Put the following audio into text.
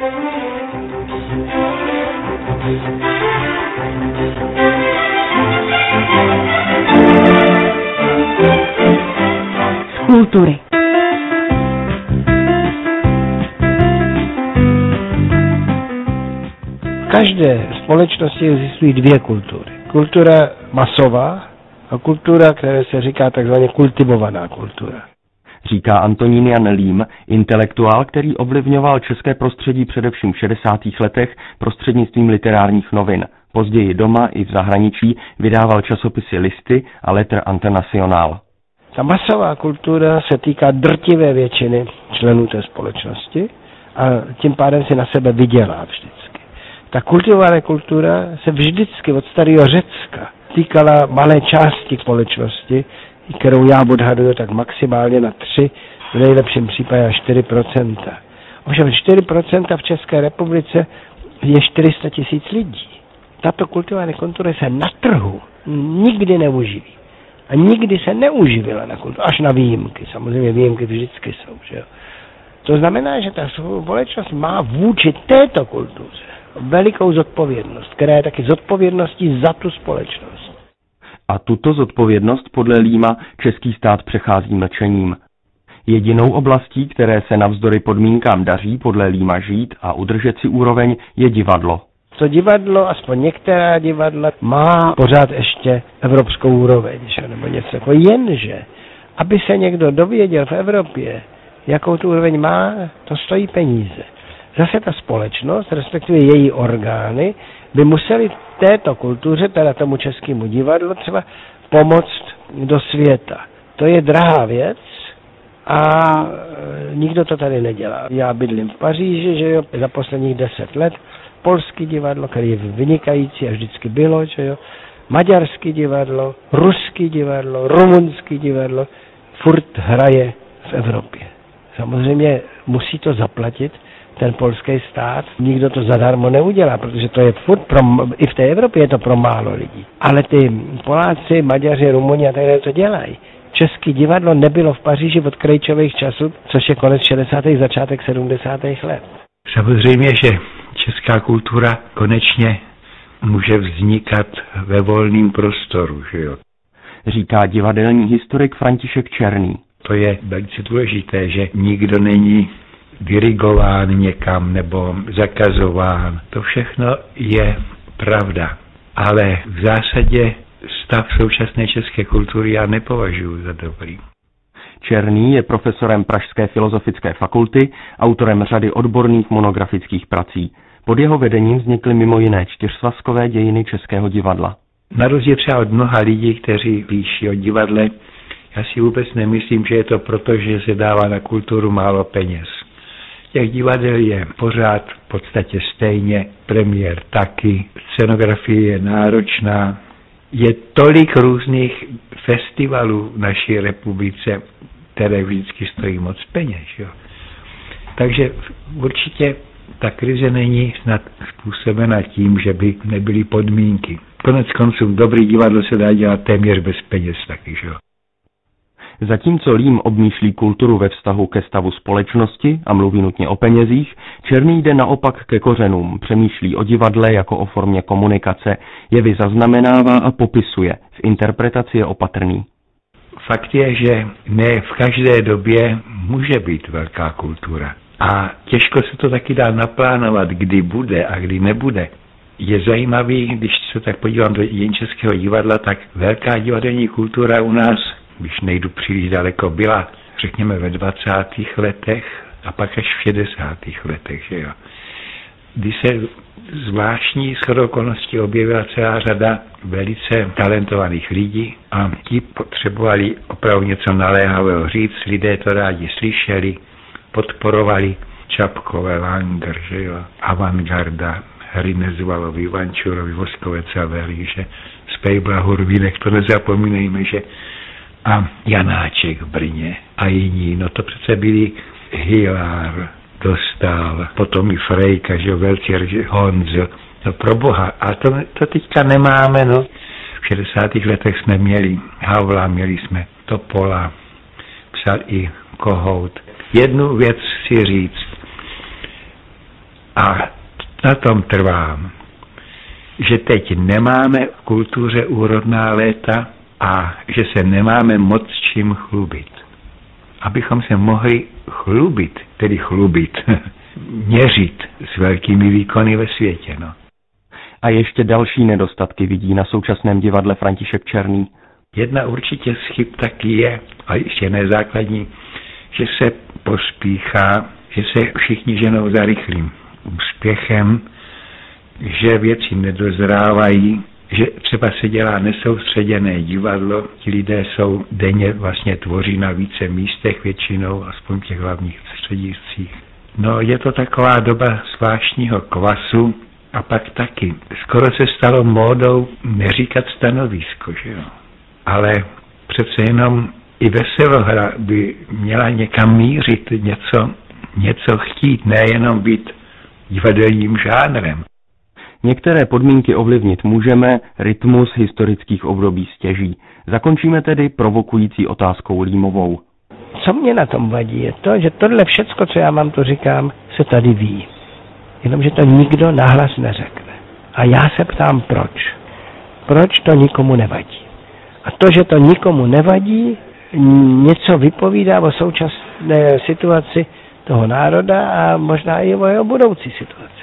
Kultury. V každé společnosti existují dvě kultury. Kultura masová a kultura, které se říká takzvaně kultivovaná kultura. Říká Antonín Jan Lím, intelektuál, který ovlivňoval české prostředí především v 60. letech prostřednictvím literárních novin. Později doma i v zahraničí vydával časopisy Listy a Lettre Internationale. Ta masová kultura se týká drtivé většiny členů té společnosti a tím pádem si na sebe vydělá vždycky. Ta kultivovaná kultura se vždycky od starého Řecka týkala malé části společnosti, kterou já odhaduju tak maximálně na 3, v nejlepším případě na 4%. Ovšem 4% v České republice je 400 000 lidí. Tato kultivovaná kultura se na trhu nikdy neuživí. A nikdy se neuživila na kulturu, až na výjimky. Samozřejmě výjimky vždycky jsou. Že jo? To znamená, že ta společnost má vůči této kultuře velikou zodpovědnost, která je taky zodpovědností za tu společnost. A tuto zodpovědnost podle Líma český stát přechází mlčením. Jedinou oblastí, které se navzdory podmínkám daří podle Líma žít a udržet si úroveň, je divadlo. To divadlo, aspoň některá divadla, má pořád ještě evropskou úroveň, že? Nebo něco jako. Jenže, aby se někdo dověděl v Evropě, jakou tu úroveň má, to stojí peníze. Zase ta společnost, respektive její orgány, by museli této kultuře, teda tomu českému divadlu, třeba pomoct do světa. To je drahá věc a nikdo to tady nedělá. Já bydlím v Paříži, že jo, za posledních 10 let, polský divadlo, který je vynikající a vždycky bylo, že jo, maďarský divadlo, ruský divadlo, rumunský divadlo, furt hraje v Evropě. Samozřejmě musí to zaplatit ten polský stát, nikdo to zadarmo neudělá, protože to je furt i v té Evropě je to pro málo lidí. Ale ty Poláci, Maďaři, Rumuni a tak dále to dělají. České divadlo nebylo v Paříži od Krejčových časů, což je konec 60. začátek 70. let. Samozřejmě, že česká kultura konečně může vznikat ve volném prostoru, že jo. Říká divadelní historik František Černý. To je velice důležité, že nikdo není dirigován někam nebo zakazován. To všechno je pravda. Ale v zásadě stav současné české kultury já nepovažuji za dobrý. Černý je profesorem Pražské filozofické fakulty, autorem řady odborných monografických prací. Pod jeho vedením vznikly mimo jiné 4svazkové dějiny českého divadla. Na rozdíl třeba od mnoha lidí, kteří píší o divadle, já si vůbec nemyslím, že je to proto, že se dává na kulturu málo peněz. Těch divadel je pořád v podstatě stejně, premiér taky, scenografie je náročná, je tolik různých festivalů v naší republice, které vždycky stojí moc peněz. Jo. Takže určitě ta krize není snad způsobena tím, že by nebyly podmínky. Konec konců dobrý divadlo se dá dělat téměř bez peněz taky. Jo. Zatímco Lím obmýšlí kulturu ve vztahu ke stavu společnosti a mluví nutně o penězích, Černý jde naopak ke kořenům, přemýšlí o divadle jako o formě komunikace, jevy zaznamenává a popisuje, v interpretaci je opatrný. Fakt je, že ne v každé době může být velká kultura. A těžko se to taky dá naplánovat, kdy bude a kdy nebude. Je zajímavý, když se tak podívám do dějin českého divadla, tak velká divadelní kultura u nás, když nejdu příliš daleko, byla, řekněme, ve 20. letech a pak až v 60. letech, že jo. Kdy se zvláštní shodou okolností objevila celá řada velice talentovaných lidí a ti potřebovali opravdu něco naléhavého říct, lidé to rádi slyšeli, podporovali Čapkové, Langer, že jo, avantgarda, hry Nezvalovi, Vančurovi, Voskovec a Velíže, Spejbla, Hurvínek, to nezapomínejme, že a Janáček v Brně a jiní, no to přece byli Hilár, Dostál, potom i Frejka, že velcí Honzo, no pro boha, a to teďka nemáme, no. V 60. letech jsme měli Havla, měli jsme Topola, psal i Kohout. Jednu věc si říct, A na tom trvám, že teď nemáme v kultuře úrodná léta a že se nemáme moc čím chlubit. Abychom se mohli chlubit, měřit s velkými výkony ve světě. No. A ještě další nedostatky vidí na současném divadle František Černý. Jedna určitě z chyb taky je, a ještě nezákladní, že se pospíchá, že se všichni ženou za rychlým úspěchem, že věci nedozrávají, že třeba se dělá nesoustředěné divadlo, ti lidé jsou denně vlastně tvoří na více místech většinou, aspoň v těch hlavních střediscích. No je to taková doba zvláštního kvasu a pak taky. Skoro se stalo módou neříkat stanovisko, že jo. Ale přece jenom i veselohra by měla někam mířit, něco chtít, nejenom být divadelním žánrem. Některé podmínky ovlivnit můžeme, rytmus historických období stěží. Zakončíme tedy provokující otázkou Límovou. Co mě na tom vadí, je to, že tohle všecko, co já vám to říkám, se tady ví. Jenomže to nikdo nahlas neřekne. A já se ptám, proč. Proč to nikomu nevadí? A to, že to nikomu nevadí, něco vypovídá o současné situaci toho národa a možná i o jeho budoucí situaci.